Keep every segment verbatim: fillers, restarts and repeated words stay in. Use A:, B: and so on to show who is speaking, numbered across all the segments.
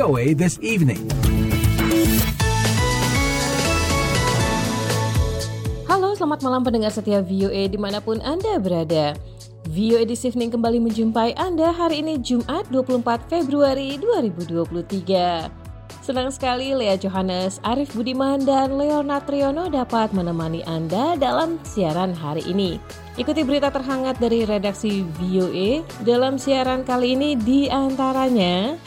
A: O A This Evening.
B: Halo, selamat malam pendengar setia V O A dimanapun Anda berada. V O A This Evening kembali menjumpai Anda hari ini Jumat dua puluh empat Februari dua ribu dua puluh tiga. Senang sekali Lea Johannes, Arif Budiman, dan Leonard Triono dapat menemani Anda dalam siaran hari ini. Ikuti berita terhangat dari redaksi V O A dalam siaran kali ini, di antaranya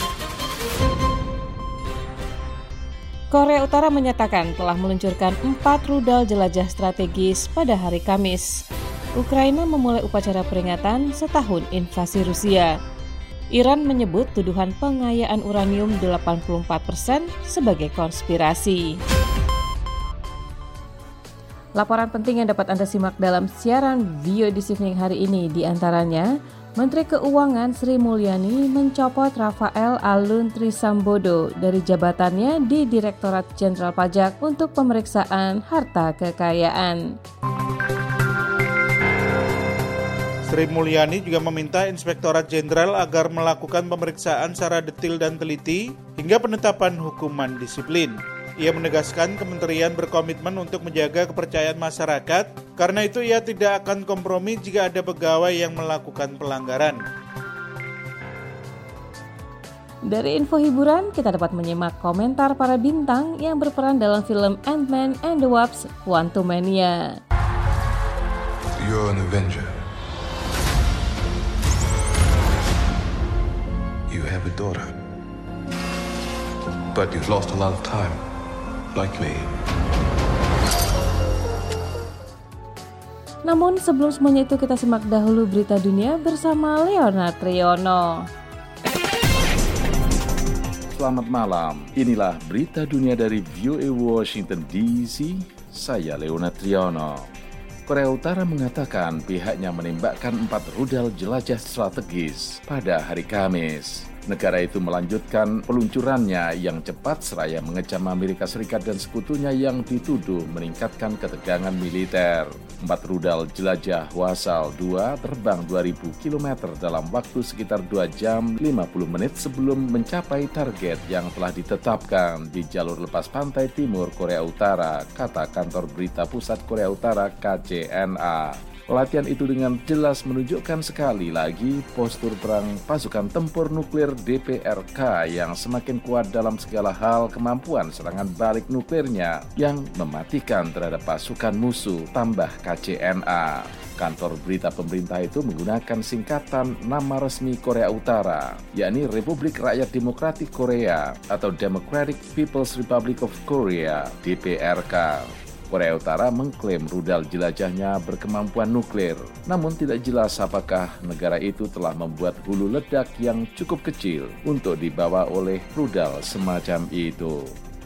B: Korea Utara menyatakan telah meluncurkan empat rudal jelajah strategis pada hari Kamis. Ukraina memulai upacara peringatan setahun invasi Rusia. Iran menyebut tuduhan pengayaan uranium delapan puluh empat persen sebagai konspirasi. Laporan penting yang dapat Anda simak dalam siaran V O A This Evening hari ini diantaranya, Menteri Keuangan Sri Mulyani mencopot Rafael Alun Trisambodo dari jabatannya di Direktorat Jenderal Pajak untuk pemeriksaan harta kekayaan.
C: Sri Mulyani juga meminta Inspektorat Jenderal agar melakukan pemeriksaan secara detail dan teliti hingga penetapan hukuman disiplin. Ia menegaskan kementerian berkomitmen untuk menjaga kepercayaan masyarakat, karena itu ia tidak akan kompromi jika ada pegawai yang melakukan pelanggaran.
B: Dari info hiburan, kita dapat menyimak komentar para bintang yang berperan dalam film Ant-Man and the Wasp: Quantumania.
D: You're an Avenger. You have a daughter. But you've lost a lot of time, like me.
B: Namun sebelum semuanya itu, kita simak dahulu berita dunia bersama Leonard Triono.
E: Selamat malam, inilah berita dunia dari V O A Washington D C, saya Leonard Triono. Korea Utara mengatakan pihaknya menembakkan empat rudal jelajah strategis pada hari Kamis. Negara itu melanjutkan peluncurannya yang cepat seraya mengecam Amerika Serikat dan sekutunya yang dituduh meningkatkan ketegangan militer. Empat rudal jelajah Hwasal dua terbang dua ribu kilometer dalam waktu sekitar dua jam lima puluh menit sebelum mencapai target yang telah ditetapkan di jalur lepas pantai timur Korea Utara, kata kantor berita pusat Korea Utara K C N A. Latihan itu dengan jelas menunjukkan sekali lagi postur perang pasukan tempur nuklir D P R K yang semakin kuat dalam segala hal, kemampuan serangan balik nuklirnya yang mematikan terhadap pasukan musuh, tambah K C N A. Kantor berita pemerintah itu menggunakan singkatan nama resmi Korea Utara, yakni Republik Rakyat Demokratik Korea atau Democratic People's Republic of Korea, D P R K. Korea Utara mengklaim rudal jelajahnya berkemampuan nuklir, namun tidak jelas apakah negara itu telah membuat hulu ledak yang cukup kecil untuk dibawa oleh rudal semacam itu.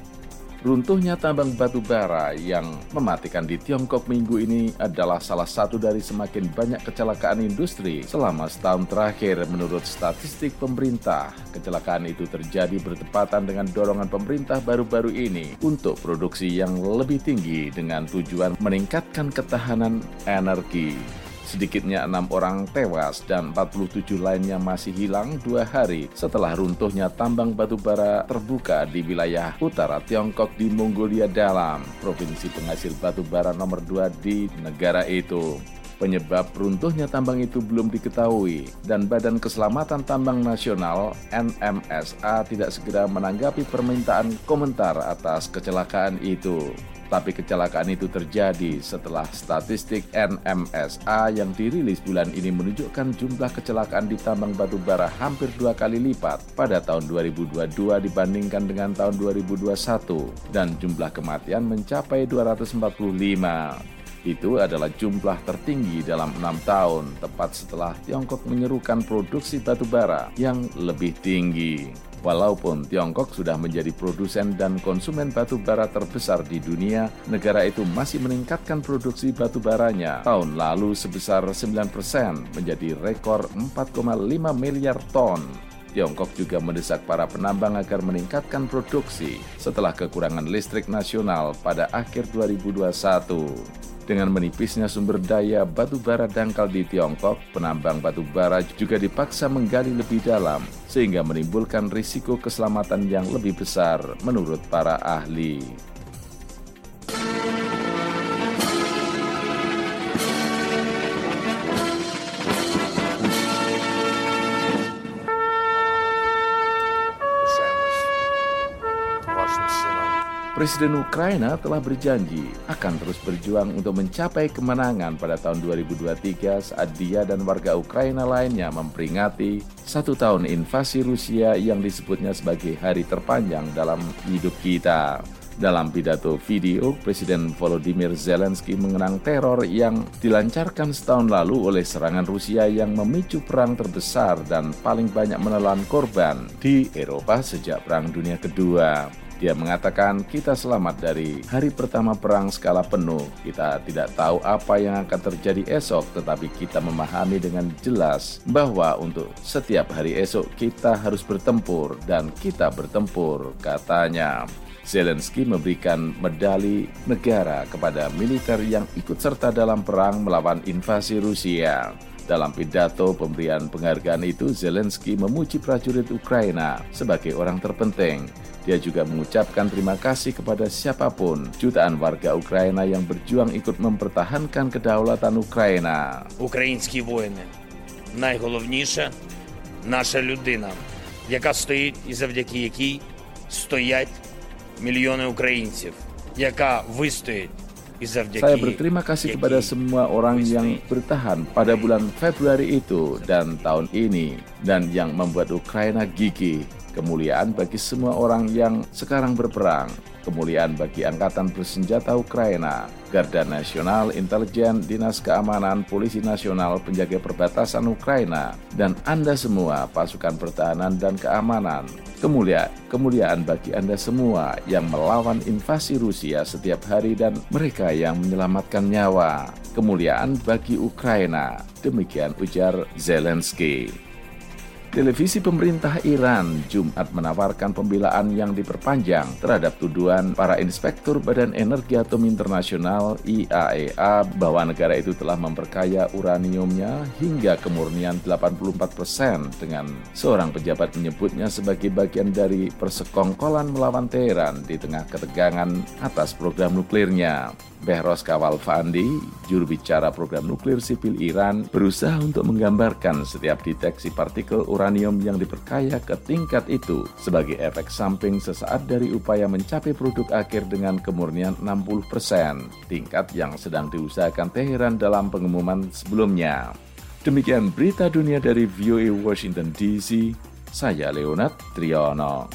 E: Runtuhnya tambang batu bara yang mematikan di Tiongkok minggu ini adalah salah satu dari semakin banyak kecelakaan industri selama setahun terakhir menurut statistik pemerintah. Kecelakaan itu terjadi bertepatan dengan dorongan pemerintah baru-baru ini untuk produksi yang lebih tinggi dengan tujuan meningkatkan ketahanan energi. Sedikitnya enam orang tewas dan empat puluh tujuh lainnya masih hilang dua hari setelah runtuhnya tambang batu bara terbuka di wilayah utara Tiongkok di Mongolia Dalam, provinsi penghasil batu bara nomor dua di negara itu. Penyebab runtuhnya tambang itu belum diketahui dan Badan Keselamatan Tambang Nasional N M S A tidak segera menanggapi permintaan komentar atas kecelakaan itu. Tapi kecelakaan itu terjadi setelah statistik N M S A yang dirilis bulan ini menunjukkan jumlah kecelakaan di tambang batu bara hampir dua kali lipat pada tahun dua ribu dua puluh dua dibandingkan dengan tahun dua ribu dua puluh satu dan jumlah kematian mencapai dua ratus empat puluh lima. Itu adalah jumlah tertinggi dalam enam tahun, tepat setelah Tiongkok menyerukan produksi batu bara yang lebih tinggi. Walaupun Tiongkok sudah menjadi produsen dan konsumen batu bara terbesar di dunia, negara itu masih meningkatkan produksi batu baranya tahun lalu sebesar sembilan persen menjadi rekor empat koma lima miliar ton. Tiongkok juga mendesak para penambang agar meningkatkan produksi setelah kekurangan listrik nasional pada akhir dua ribu dua puluh satu. Dengan menipisnya sumber daya batu bara dangkal di Tiongkok, penambang batu bara juga dipaksa menggali lebih dalam, sehingga menimbulkan risiko keselamatan yang lebih besar menurut para ahli. Presiden Ukraina telah berjanji akan terus berjuang untuk mencapai kemenangan pada tahun dua ribu dua puluh tiga saat dia dan warga Ukraina lainnya memperingati satu tahun invasi Rusia yang disebutnya sebagai hari terpanjang dalam hidup kita. Dalam pidato video, Presiden Volodymyr Zelensky mengenang teror yang dilancarkan setahun lalu oleh serangan Rusia yang memicu perang terbesar dan paling banyak menelan korban di Eropa sejak Perang Dunia Kedua. Dia mengatakan kita selamat dari hari pertama perang skala penuh. Kita tidak tahu apa yang akan terjadi esok, tetapi kita memahami dengan jelas bahwa untuk setiap hari esok kita harus bertempur dan kita bertempur, katanya. Zelensky memberikan medali negara kepada militer yang ikut serta dalam perang melawan invasi Rusia. Dalam pidato pemberian penghargaan itu, Zelensky memuji prajurit Ukraina sebagai orang terpenting. Dia juga mengucapkan terima kasih kepada siapapun, jutaan warga Ukraina yang berjuang ikut mempertahankan kedaulatan Ukraina.
A: Українські воїни – найголовніше наша людина, яка стоїть і завдяки якій стоять мільйони українців, яка вистоїть.
E: Saya berterima kasih kepada semua orang yang bertahan pada bulan Februari itu dan tahun ini, dan yang membuat Ukraina gigih. Kemuliaan bagi semua orang yang sekarang berperang, kemuliaan bagi Angkatan Bersenjata Ukraina, Garda Nasional, Intelijen, Dinas Keamanan, Polisi Nasional, Penjaga Perbatasan Ukraina, dan Anda semua, pasukan pertahanan dan keamanan. Kemuliaan, kemuliaan bagi Anda semua yang melawan invasi Rusia setiap hari dan mereka yang menyelamatkan nyawa. Kemuliaan bagi Ukraina. Demikian ujar Zelensky. Televisi pemerintah Iran Jumat menawarkan pembelaan yang diperpanjang terhadap tuduhan para inspektur Badan Energi Atom Internasional I A E A bahwa negara itu telah memperkaya uraniumnya hingga kemurnian delapan puluh empat persen dengan seorang pejabat menyebutnya sebagai bagian dari persekongkolan melawan Teheran di tengah ketegangan atas program nuklirnya. Behrouz Kamalvandi, juru bicara program nuklir sipil Iran, berusaha untuk menggambarkan setiap deteksi partikel uranium yang diperkaya ke tingkat itu sebagai efek samping sesaat dari upaya mencapai produk akhir dengan kemurnian enam puluh persen, tingkat yang sedang diusahakan Teheran dalam pengumuman sebelumnya. Demikian berita dunia dari V O A Washington D C, saya Leonard Triono.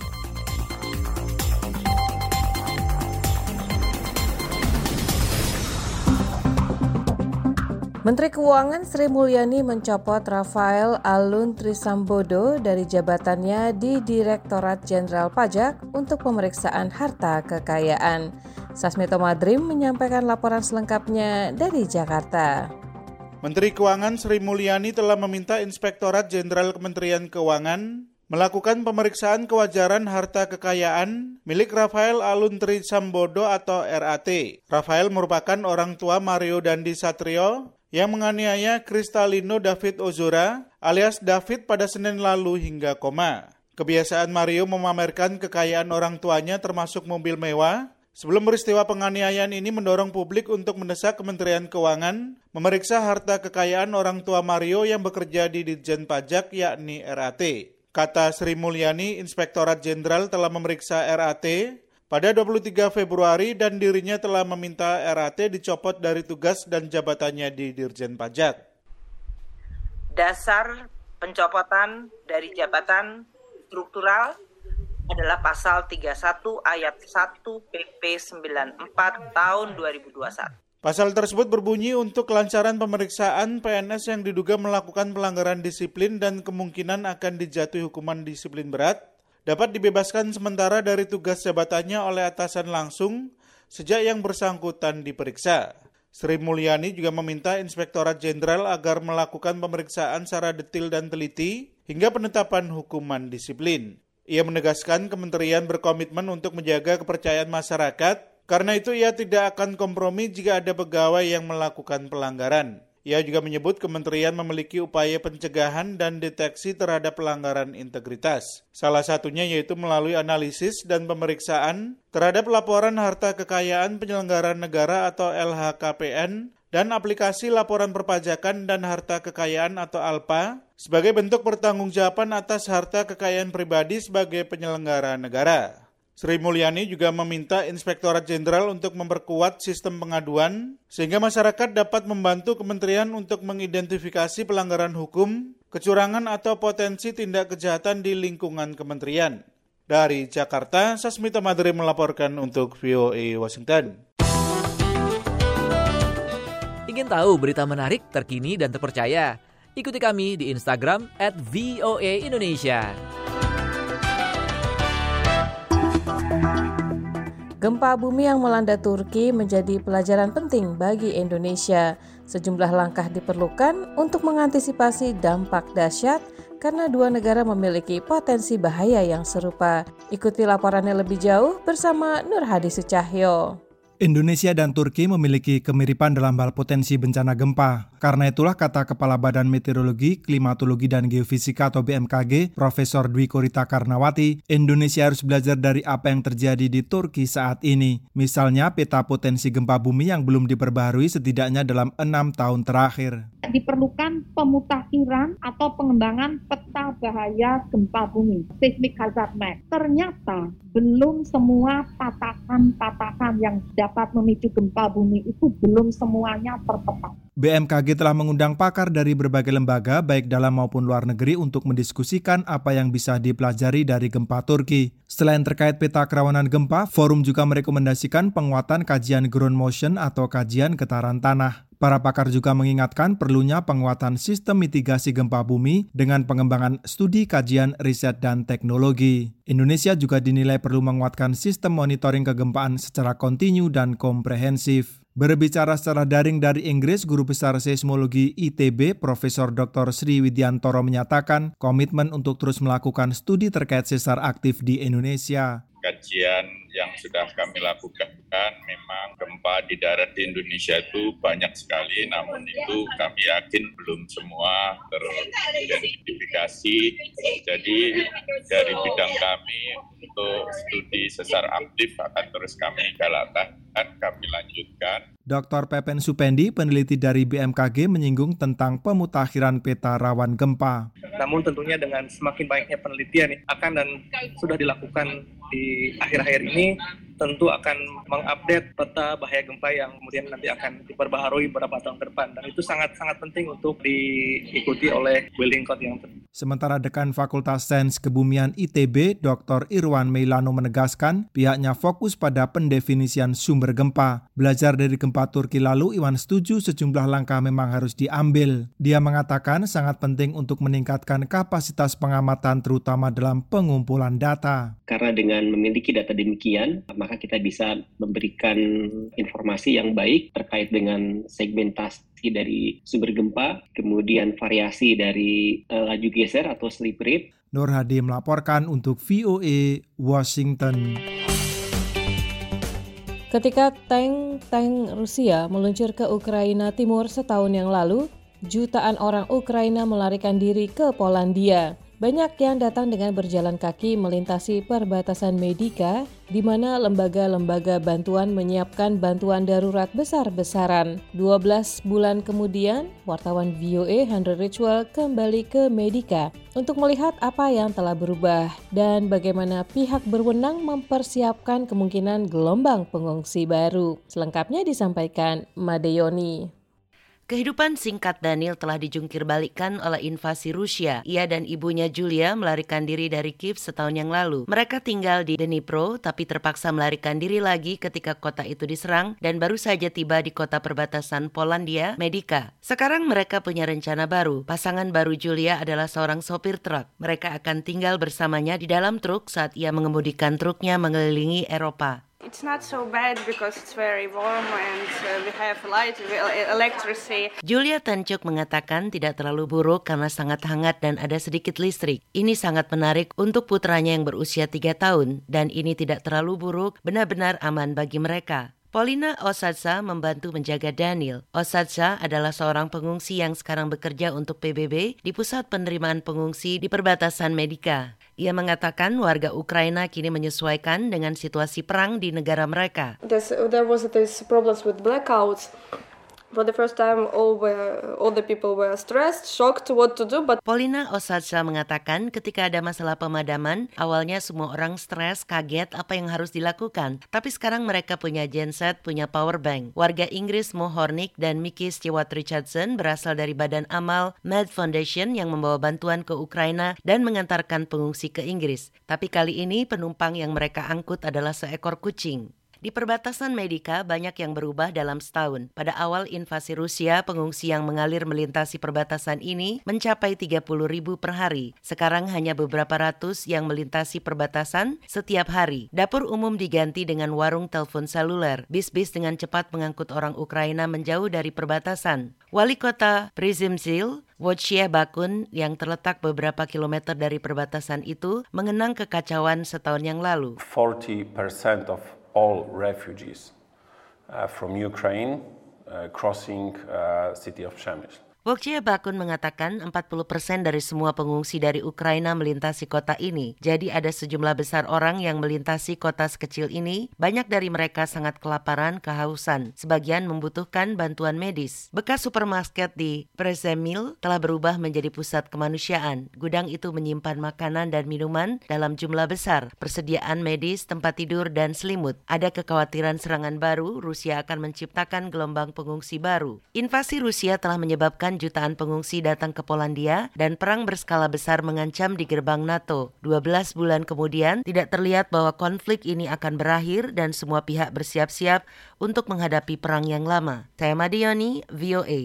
B: Menteri Keuangan Sri Mulyani mencopot Rafael Alun Trisambodo dari jabatannya di Direktorat Jenderal Pajak untuk pemeriksaan harta kekayaan. Sasmito Madrim menyampaikan laporan selengkapnya dari Jakarta.
C: Menteri Keuangan Sri Mulyani telah meminta Inspektorat Jenderal Kementerian Keuangan melakukan pemeriksaan kewajaran harta kekayaan milik Rafael Alun Trisambodo atau R A T. Rafael merupakan orang tua Mario Dandi Satrio yang menganiaya Kristalino David Ozora alias David pada Senin lalu hingga koma. Kebiasaan Mario memamerkan kekayaan orang tuanya termasuk mobil mewah. Sebelum peristiwa penganiayaan ini mendorong publik untuk mendesak Kementerian Keuangan memeriksa harta kekayaan orang tua Mario yang bekerja di Ditjen Pajak yakni R A T. Kata Sri Mulyani, Inspektorat Jenderal telah memeriksa R A T pada dua puluh tiga Februari dan dirinya telah meminta R A T dicopot dari tugas dan jabatannya di Dirjen Pajak.
F: Dasar pencopotan dari jabatan struktural adalah pasal tiga puluh satu ayat satu P P sembilan puluh empat tahun dua ribu dua puluh satu.
C: Pasal tersebut berbunyi untuk kelancaran pemeriksaan P N S yang diduga melakukan pelanggaran disiplin dan kemungkinan akan dijatuhi hukuman disiplin berat, dapat dibebaskan sementara dari tugas jabatannya oleh atasan langsung sejak yang bersangkutan diperiksa. Sri Mulyani juga meminta Inspektorat Jenderal agar melakukan pemeriksaan secara detail dan teliti hingga penetapan hukuman disiplin. Ia menegaskan kementerian berkomitmen untuk menjaga kepercayaan masyarakat Karena itu ia tidak akan kompromi jika ada pegawai yang melakukan pelanggaran. Ia juga menyebut kementerian memiliki upaya pencegahan dan deteksi terhadap pelanggaran integritas. Salah satunya yaitu melalui analisis dan pemeriksaan terhadap laporan harta kekayaan penyelenggara negara atau L H K P N dan aplikasi laporan perpajakan dan harta kekayaan atau A L P A sebagai bentuk pertanggungjawaban atas harta kekayaan pribadi sebagai penyelenggara negara. Sri Mulyani juga meminta Inspektorat Jenderal untuk memperkuat sistem pengaduan sehingga masyarakat dapat membantu kementerian untuk mengidentifikasi pelanggaran hukum, kecurangan atau potensi tindak kejahatan di lingkungan kementerian. Dari Jakarta, Sasmita Madri melaporkan untuk V O A Washington.
G: Ingin tahu berita menarik, terkini dan terpercaya? Ikuti kami di Instagram at V O A Indonesia.
B: Gempa bumi yang melanda Turki menjadi pelajaran penting bagi Indonesia. Sejumlah langkah diperlukan untuk mengantisipasi dampak dahsyat karena dua negara memiliki potensi bahaya yang serupa. Ikuti laporannya lebih jauh bersama Nur Hadi Sucahyo.
H: Indonesia dan Turki memiliki kemiripan dalam hal potensi bencana gempa. Karena itulah kata Kepala Badan Meteorologi, Klimatologi dan Geofisika atau B M K G, Profesor Dwi Korita Karnawati, Indonesia harus belajar dari apa yang terjadi di Turki saat ini. Misalnya peta potensi gempa bumi yang belum diperbaharui setidaknya dalam enam tahun terakhir.
I: Diperlukan pemutakhiran atau pengembangan peta bahaya gempa bumi, seismic hazard map. Ternyata belum semua patahan-patahan yang dapat memicu gempa bumi itu belum semuanya terpetakan.
H: B M K G telah mengundang pakar dari berbagai lembaga baik dalam maupun luar negeri untuk mendiskusikan apa yang bisa dipelajari dari gempa Turki. Selain terkait peta kerawanan gempa, forum juga merekomendasikan penguatan kajian ground motion atau kajian getaran tanah. Para pakar juga mengingatkan perlunya penguatan sistem mitigasi gempa bumi dengan pengembangan studi kajian riset dan teknologi. Indonesia juga dinilai perlu menguatkan sistem monitoring kegempaan secara kontinu dan komprehensif. Berbicara secara daring dari Inggris, Guru Besar Seismologi I T B, Profesor Doktor Sri Widiantoro menyatakan komitmen untuk terus melakukan studi terkait sesar aktif di Indonesia.
J: Kajian yang sudah kami lakukan kan memang gempa di darat di Indonesia itu banyak sekali, namun itu kami yakin belum semua teridentifikasi. Jadi dari bidang kami untuk studi sesar aktif akan terus kami galakkan, kami lanjutkan.
H: Doktor Pepen Supendi, peneliti dari B M K G, menyinggung tentang pemutakhiran peta rawan gempa.
K: Namun tentunya dengan semakin banyaknya penelitian nih, akan dan sudah dilakukan di akhir-akhir ini, tentu akan mengupdate peta bahaya gempa yang kemudian nanti akan diperbaharui beberapa tahun ke depan. Dan itu sangat-sangat penting untuk diikuti oleh building code yang tertentu.
H: Sementara Dekan Fakultas Sains Kebumian I T B, Doktor Irwan Meilano menegaskan pihaknya fokus pada pendefinisian sumber gempa. Belajar dari gempa Turki lalu, Iwan setuju sejumlah langkah memang harus diambil. Dia mengatakan sangat penting untuk meningkatkan kapasitas pengamatan terutama dalam pengumpulan data.
L: Karena dengan memiliki data demikian, maka kita bisa memberikan informasi yang baik terkait dengan segmentasi dari sumber gempa, kemudian variasi dari uh, laju geser atau slip rate.
H: Nur Hadi melaporkan untuk V O A Washington.
B: Ketika tank-tank Rusia meluncur ke Ukraina Timur setahun yang lalu, jutaan orang Ukraina melarikan diri ke Polandia. Banyak yang datang dengan berjalan kaki melintasi perbatasan Medica, di mana lembaga-lembaga bantuan menyiapkan bantuan darurat besar-besaran. dua belas bulan kemudian, wartawan V O A Henry Ridgwell kembali ke Medica untuk melihat apa yang telah berubah dan bagaimana pihak berwenang mempersiapkan kemungkinan gelombang pengungsi baru. Selengkapnya disampaikan Madeyoni.
M: Kehidupan singkat Daniel telah dijungkir balikkan oleh invasi Rusia. Ia dan ibunya Julia melarikan diri dari Kiev setahun yang lalu. Mereka tinggal di Dnipro, tapi terpaksa melarikan diri lagi ketika kota itu diserang dan baru saja tiba di kota perbatasan Polandia, Medica. Sekarang mereka punya rencana baru. Pasangan baru Julia adalah seorang sopir truk. Mereka akan tinggal bersamanya di dalam truk saat ia mengemudikan truknya mengelilingi Eropa.
N: It's not so bad because it's very warm and uh, we have light, electricity.
M: Julia Tancuk mengatakan tidak terlalu buruk karena sangat hangat dan ada sedikit listrik. Ini sangat menarik untuk putranya yang berusia tiga tahun dan ini tidak terlalu buruk, benar-benar aman bagi mereka. Paulina Osadza membantu menjaga Daniel. Osadza adalah seorang pengungsi yang sekarang bekerja untuk P B B di Pusat Penerimaan Pengungsi di Perbatasan Medica. Ia mengatakan warga Ukraina kini menyesuaikan dengan situasi perang di negara mereka.
O: There's, there was this problems with blackouts. For the first time, all were, all the people were stressed, shocked what to do. But
M: Paulina Osadza mengatakan ketika ada masalah pemadaman, awalnya semua orang stres, kaget apa yang harus dilakukan. Tapi sekarang mereka punya genset, punya power bank. Warga Inggris Mo Hornick dan Mickey Stewart Richardson berasal dari Badan Amal Med Foundation yang membawa bantuan ke Ukraina dan mengantarkan pengungsi ke Inggris. Tapi kali ini penumpang yang mereka angkut adalah seekor kucing. Di perbatasan Medica, banyak yang berubah dalam setahun. Pada awal invasi Rusia, pengungsi yang mengalir melintasi perbatasan ini mencapai tiga puluh ribu per hari. Sekarang hanya beberapa ratus yang melintasi perbatasan setiap hari. Dapur umum diganti dengan warung telepon seluler. Bis-bis dengan cepat mengangkut orang Ukraina menjauh dari perbatasan. Wali kota Przemysl, Wojciech Bakun, yang terletak beberapa kilometer dari perbatasan itu, mengenang kekacauan setahun yang lalu.
P: forty percent of all refugees uh, from Ukraine uh, crossing uh, city of Przemysl.
M: Wojciech Bakun mengatakan empat puluh persen dari semua pengungsi dari Ukraina melintasi kota ini. Jadi ada sejumlah besar orang yang melintasi kota sekecil ini. Banyak dari mereka sangat kelaparan, kehausan. Sebagian membutuhkan bantuan medis. Bekas supermarket di Przemysl telah berubah menjadi pusat kemanusiaan. Gudang itu menyimpan makanan dan minuman dalam jumlah besar. Persediaan medis, tempat tidur, dan selimut. Ada kekhawatiran serangan baru, Rusia akan menciptakan gelombang pengungsi baru. Invasi Rusia telah menyebabkan jutaan pengungsi datang ke Polandia dan perang berskala besar mengancam di gerbang NATO. dua belas bulan kemudian, tidak terlihat bahwa konflik ini akan berakhir dan semua pihak bersiap-siap untuk menghadapi perang yang lama. Saya Madioni, V O A.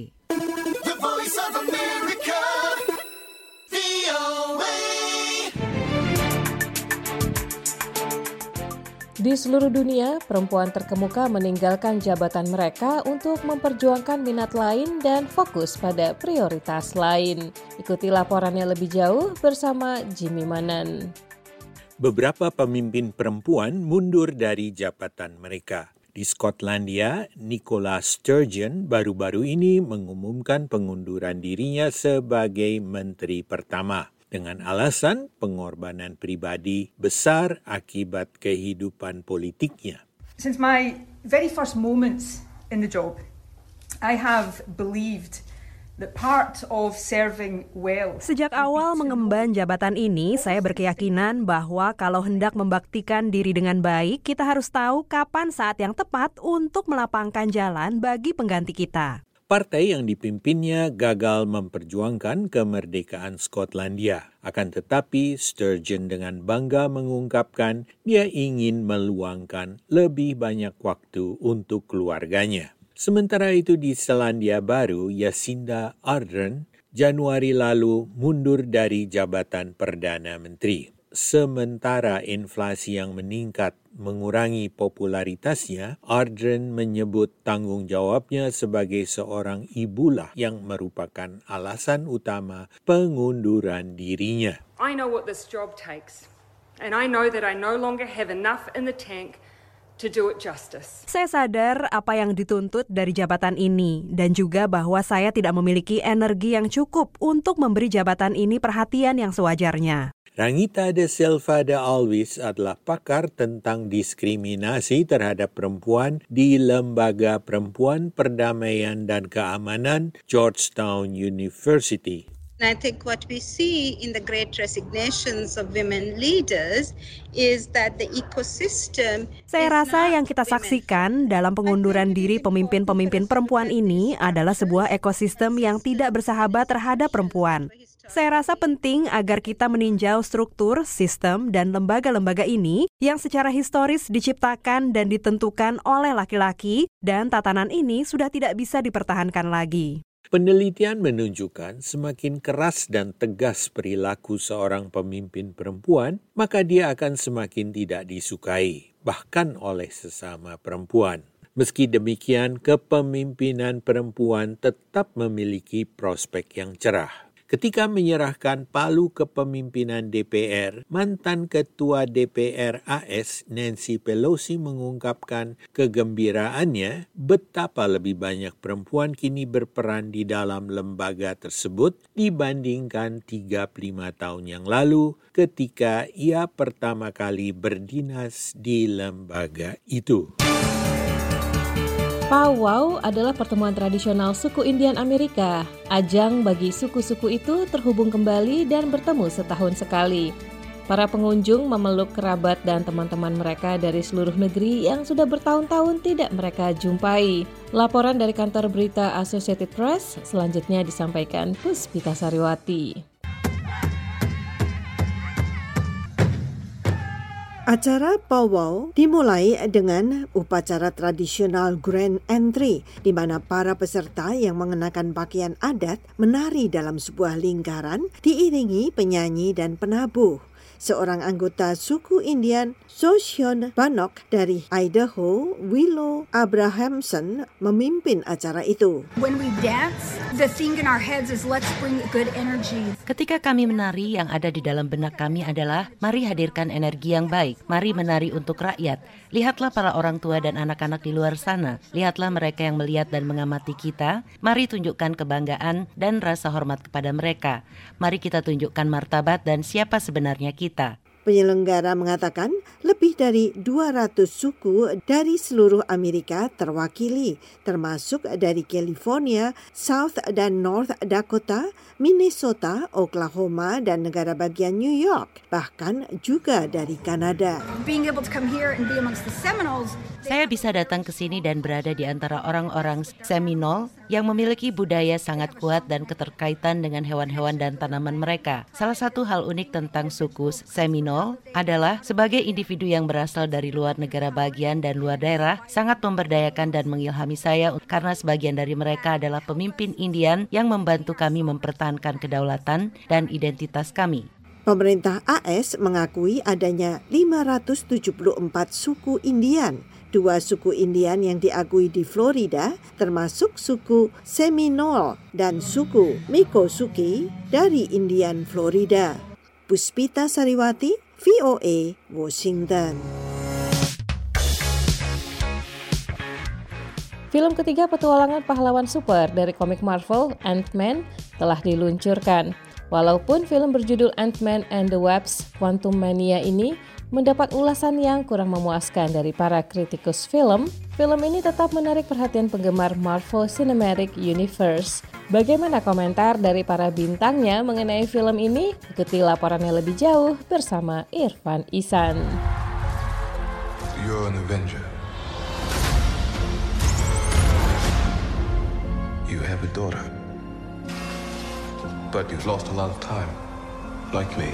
B: Di seluruh dunia, perempuan terkemuka meninggalkan jabatan mereka untuk memperjuangkan minat lain dan fokus pada prioritas lain. Ikuti laporannya lebih jauh bersama Jimmy Manan.
Q: Beberapa pemimpin perempuan mundur dari jabatan mereka. Di Skotlandia, Nicola Sturgeon baru-baru ini mengumumkan pengunduran dirinya sebagai Menteri Pertama. Dengan alasan pengorbanan pribadi besar akibat kehidupan politiknya.
R: Since my very first moments in the job, I have believed that part of serving well.
S: Sejak awal mengemban jabatan ini, saya berkeyakinan bahwa kalau hendak membaktikan diri dengan baik, kita harus tahu kapan saat yang tepat untuk melapangkan jalan bagi pengganti kita.
Q: Partai yang dipimpinnya gagal memperjuangkan kemerdekaan Skotlandia. Akan tetapi, Sturgeon dengan bangga mengungkapkan dia ingin meluangkan lebih banyak waktu untuk keluarganya. Sementara itu di Selandia Baru, Jacinda Ardern Januari lalu mundur dari jabatan Perdana Menteri. Sementara inflasi yang meningkat mengurangi popularitasnya, Ardern menyebut tanggung jawabnya sebagai seorang ibulah yang merupakan alasan utama pengunduran dirinya.
R: I know what this job takes, and I know that I no longer have enough in the tank to do it justice.
S: Saya sadar apa yang dituntut dari jabatan ini dan juga bahwa saya tidak memiliki energi yang cukup untuk memberi jabatan ini perhatian yang sewajarnya.
Q: Rangita de Silva de Alvis adalah pakar tentang diskriminasi terhadap perempuan di Lembaga Perempuan Perdamaian dan Keamanan Georgetown University.
T: And I think what we see in the great resignations of women leaders is that the ecosystem.
S: Saya rasa yang kita saksikan dalam pengunduran diri pemimpin-pemimpin perempuan ini adalah sebuah ekosistem yang tidak bersahabat terhadap perempuan. Saya rasa penting agar kita meninjau struktur, sistem, dan lembaga-lembaga ini yang secara historis diciptakan dan ditentukan oleh laki-laki, dan tatanan ini sudah tidak bisa dipertahankan lagi.
Q: Penelitian menunjukkan semakin keras dan tegas perilaku seorang pemimpin perempuan, maka dia akan semakin tidak disukai, bahkan oleh sesama perempuan. Meski demikian, kepemimpinan perempuan tetap memiliki prospek yang cerah. Ketika menyerahkan palu kepemimpinan D P R, mantan Ketua D P R A S Nancy Pelosi mengungkapkan kegembiraannya betapa lebih banyak perempuan kini berperan di dalam lembaga tersebut dibandingkan tiga puluh lima tahun yang lalu ketika ia pertama kali berdinas di lembaga itu.
B: Powwow adalah pertemuan tradisional suku Indian Amerika. Ajang bagi suku-suku itu terhubung kembali dan bertemu setahun sekali. Para pengunjung memeluk kerabat dan teman-teman mereka dari seluruh negeri yang sudah bertahun-tahun tidak mereka jumpai. Laporan dari kantor berita Associated Press selanjutnya disampaikan Puspita Sariwati.
U: Acara powwow dimulai dengan upacara tradisional Grand Entry, di mana para peserta yang mengenakan pakaian adat menari dalam sebuah lingkaran diiringi penyanyi dan penabuh. Seorang anggota suku Indian, Sosyon Bannock dari Idaho, Willow Abrahamson, memimpin acara itu.
V: When we dance, the thing in our heads is let's bring good energy.
M: Ketika kami menari, yang ada di dalam benak kami adalah mari hadirkan energi yang baik. Mari menari untuk rakyat. Lihatlah para orang tua dan anak-anak di luar sana. Lihatlah mereka yang melihat dan mengamati kita. Mari tunjukkan kebanggaan dan rasa hormat kepada mereka. Mari kita tunjukkan martabat dan siapa sebenarnya kita. Kita.
U: Penyelenggara mengatakan lebih dari dua ratus suku dari seluruh Amerika terwakili, termasuk dari California, South dan North Dakota, Minnesota, Oklahoma, dan negara bagian New York, bahkan juga dari Kanada.
V: Being able to come here and be amongst the Seminoles,
M: saya bisa datang ke sini dan berada di antara orang-orang Seminole yang memiliki budaya sangat kuat dan keterkaitan dengan hewan-hewan dan tanaman mereka. Salah satu hal unik tentang suku Seminole adalah sebagai individu yang berasal dari luar negara bagian dan luar daerah, sangat memberdayakan dan mengilhami saya karena sebagian dari mereka adalah pemimpin Indian yang membantu kami mempertahankan kedaulatan dan identitas kami.
U: Pemerintah A S mengakui adanya lima ratus tujuh puluh empat suku Indian. Dua suku Indian yang diakui di Florida, termasuk suku Seminole dan suku Miccosukee dari Indian Florida. Puspita Sariwati, V O A, Washington.
B: Film ketiga petualangan pahlawan super dari komik Marvel, Ant-Man, telah diluncurkan. Walaupun film berjudul Ant-Man and the Wasp: Quantumania ini mendapat ulasan yang kurang memuaskan dari para kritikus film, film ini tetap menarik perhatian penggemar Marvel Cinematic Universe. Bagaimana komentar dari para bintangnya mengenai film ini? Ikuti laporannya lebih jauh bersama Irfan Isan.
D: You're an Avenger. You have a daughter. But you've lost a lot of time, like me.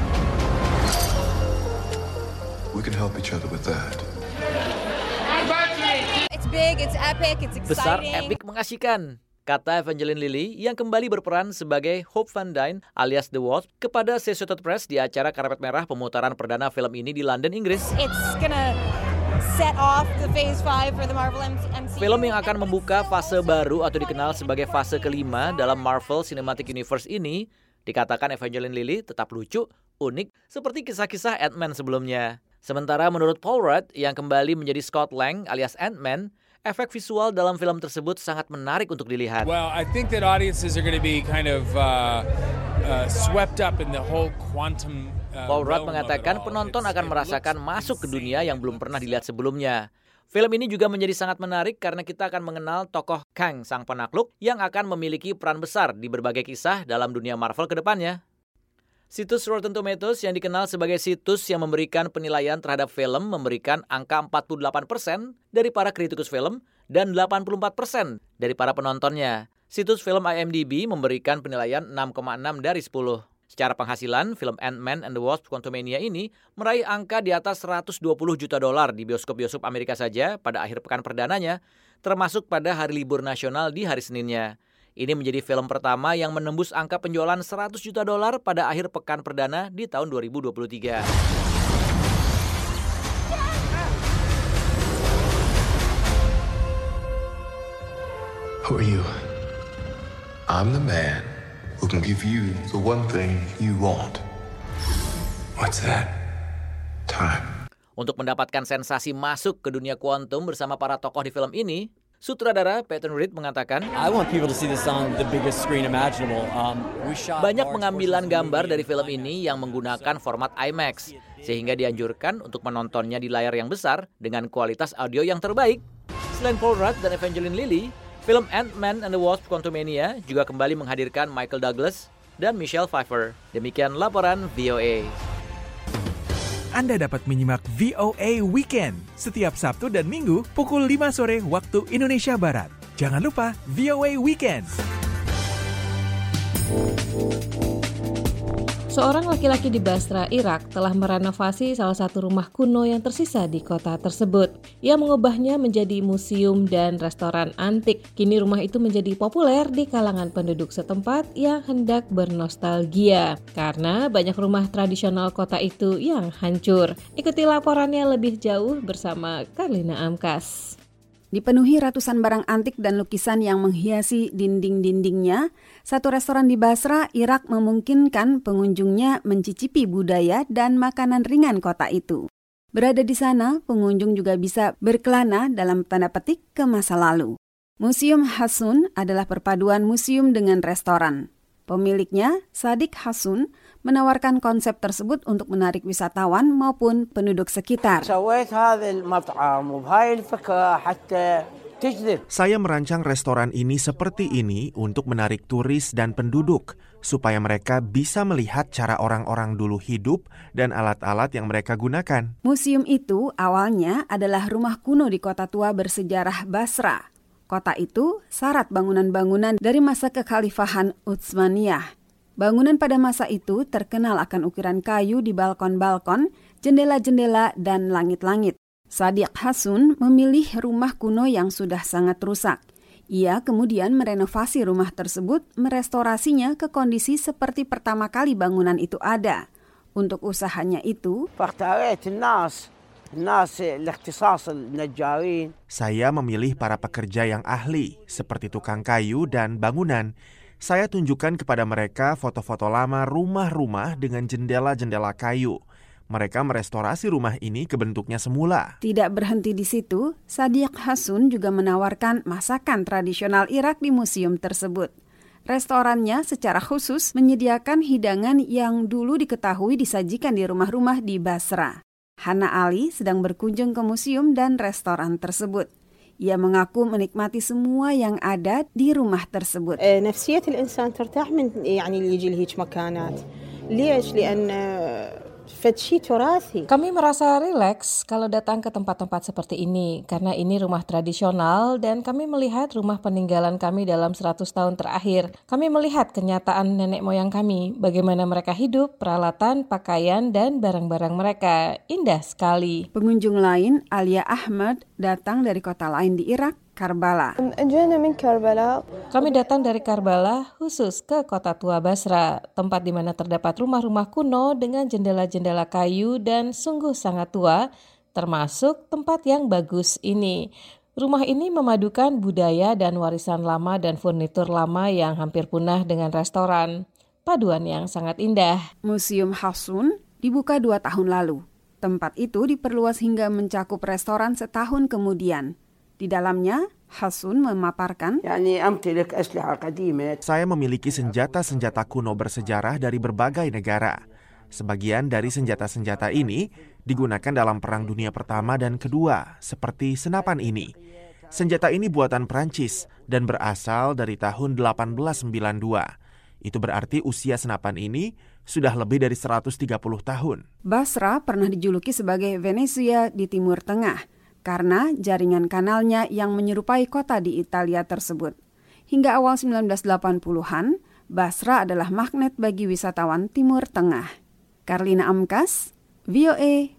D: We can help each other with that.
V: It's big, it's epic, it's exciting.
G: Besar, epic, mengasihkan, kata Evangeline Lilly yang kembali berperan sebagai Hope Van Dyne alias The Wasp kepada Associated Press di acara Karpet Merah pemutaran perdana film ini di London, Inggris.
V: It's gonna set off the phase five for the Marvel M C U.
G: Film yang akan membuka fase baru atau dikenal sebagai fase kelima dalam Marvel Cinematic Universe ini, dikatakan Evangeline Lilly, tetap lucu, unik, seperti kisah-kisah Ant-Man sebelumnya. Sementara menurut Paul Rudd yang kembali menjadi Scott Lang alias Ant-Man, efek visual dalam film tersebut sangat menarik untuk dilihat.
W: Well, I think that audiences are going to be kind of uh, uh, swept up in the whole quantum. Uh,
G: Paul Rudd mengatakan penonton akan merasakan masuk ke dunia yang belum pernah dilihat sebelumnya. Film ini juga menjadi sangat menarik karena kita akan mengenal tokoh Kang, sang penakluk, yang akan memiliki peran besar di berbagai kisah dalam dunia Marvel ke depannya. Situs Rotten Tomatoes yang dikenal sebagai situs yang memberikan penilaian terhadap film memberikan angka empat puluh delapan persen dari para kritikus film dan delapan puluh empat persen dari para penontonnya. Situs film I M D B memberikan penilaian enam koma enam dari sepuluh. Secara penghasilan, film Ant-Man and the Wasp: Quantumania ini meraih angka di atas seratus dua puluh juta dolar di bioskop-bioskop Amerika saja pada akhir pekan perdananya, termasuk pada hari libur nasional di hari Seninnya. Ini menjadi film pertama yang menembus angka penjualan seratus juta dolar pada akhir pekan perdana di tahun dua ribu dua puluh tiga.
D: Who are you? I'm the man who can give you the one thing you want. What's that? Time.
G: Untuk mendapatkan sensasi masuk ke dunia kuantum bersama para tokoh di film ini, sutradara Peyton Reed mengatakan,
A: I want people to see this on the biggest screen imaginable. Um, we shot
G: banyak pengambilan gambar dari film ini yang menggunakan format IMAX, sehingga dianjurkan untuk menontonnya di layar yang besar dengan kualitas audio yang terbaik. Selain Paul Rudd dan Evangeline Lilly, film Ant-Man and the Wasp: Quantumania juga kembali menghadirkan Michael Douglas dan Michelle Pfeiffer. Demikian laporan V O A.
E: Anda dapat menyimak V O A Weekend setiap Sabtu dan Minggu pukul lima sore waktu Indonesia Barat. Jangan lupa V O A Weekend.
B: Seorang laki-laki di Basra, Irak telah merenovasi salah satu rumah kuno yang tersisa di kota tersebut. Ia mengubahnya menjadi museum dan restoran antik. Kini rumah itu menjadi populer di kalangan penduduk setempat yang hendak bernostalgia karena banyak rumah tradisional kota itu yang hancur. Ikuti laporannya lebih jauh bersama Karlina Amkas.
F: Dipenuhi ratusan barang antik dan lukisan yang menghiasi dinding-dindingnya, satu restoran di Basra, Irak memungkinkan pengunjungnya mencicipi budaya dan makanan ringan kota itu. Berada di sana, pengunjung juga bisa berkelana dalam tanda petik ke masa lalu. Museum Hasun adalah perpaduan museum dengan restoran. Pemiliknya, Sadiq Hasun, menawarkan konsep tersebut untuk menarik wisatawan maupun penduduk sekitar.
X: Saya merancang restoran ini seperti ini untuk menarik turis dan penduduk, supaya mereka bisa melihat cara orang-orang dulu hidup dan alat-alat yang mereka gunakan.
F: Museum itu awalnya adalah rumah kuno di kota tua bersejarah Basra. Kota itu syarat bangunan-bangunan dari masa kekhalifahan Utsmaniyah. Bangunan pada masa itu terkenal akan ukiran kayu di balkon-balkon, jendela-jendela, dan langit-langit. Sadiq Hasun memilih rumah kuno yang sudah sangat rusak. Ia kemudian merenovasi rumah tersebut, merestorasinya ke kondisi seperti pertama kali bangunan itu ada. Untuk usahanya itu,
X: saya memilih para pekerja yang ahli, seperti tukang kayu dan bangunan. Saya tunjukkan kepada mereka foto-foto lama rumah-rumah dengan jendela-jendela kayu. Mereka merestorasi rumah ini ke bentuknya semula.
F: Tidak berhenti di situ, Sadiq Hasun juga menawarkan masakan tradisional Irak di museum tersebut. Restorannya secara khusus menyediakan hidangan yang dulu diketahui disajikan di rumah-rumah di Basra. Hana Ali sedang berkunjung ke museum dan restoran tersebut. Ia mengaku menikmati semua yang ada di rumah tersebut.
Y: نفسية الإنسان ترتاح من يعني اللي يجي لهيك مكانات. ليش؟ لأن
B: Kami merasa rileks kalau datang ke tempat-tempat seperti ini, karena ini rumah tradisional dan kami melihat rumah peninggalan kami dalam seratus tahun terakhir. Kami melihat kenyataan nenek moyang kami, bagaimana mereka hidup, peralatan, pakaian, dan barang-barang mereka. Indah sekali.
F: Pengunjung lain, Alia Ahmad, datang dari kota lain di Irak, Karbala.
B: Kami datang dari Karbala khusus ke kota tua Basra, tempat di mana terdapat rumah-rumah kuno dengan jendela-jendela kayu dan sungguh sangat tua, termasuk tempat yang bagus ini. Rumah ini memadukan budaya dan warisan lama dan furnitur lama yang hampir punah dengan restoran. Paduan yang sangat indah.
F: Museum Hasun dibuka dua tahun lalu. Tempat itu diperluas hingga mencakup restoran setahun kemudian. Di dalamnya, Hasun memaparkan,
X: saya memiliki senjata-senjata kuno bersejarah dari berbagai negara. Sebagian dari senjata-senjata ini digunakan dalam Perang Dunia Pertama dan Kedua, seperti senapan ini. Senjata ini buatan Prancis dan berasal dari tahun delapan belas sembilan puluh dua. Itu berarti usia senapan ini sudah lebih dari seratus tiga puluh tahun.
F: Basra pernah dijuluki sebagai Venesia di Timur Tengah, karena jaringan kanalnya yang menyerupai kota di Italia tersebut. Hingga awal sembilan belas delapan puluhan, Basra adalah magnet bagi wisatawan Timur Tengah. Karlina Amkas, V O A,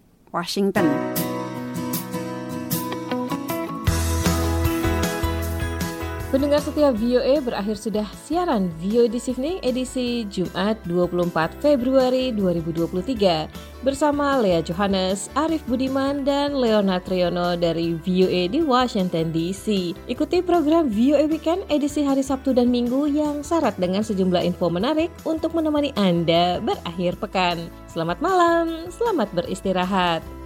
F: Washington.
B: Pendengar setia V O A, berakhir sudah siaran V O A This Evening edisi Jumat dua puluh empat Februari dua ribu dua puluh tiga bersama Lea Johannes, Arif Budiman, dan Leonard Triono dari V O A di Washington D C. Ikuti program V O A Weekend edisi hari Sabtu dan Minggu yang syarat dengan sejumlah info menarik untuk menemani Anda berakhir pekan. Selamat malam, selamat beristirahat.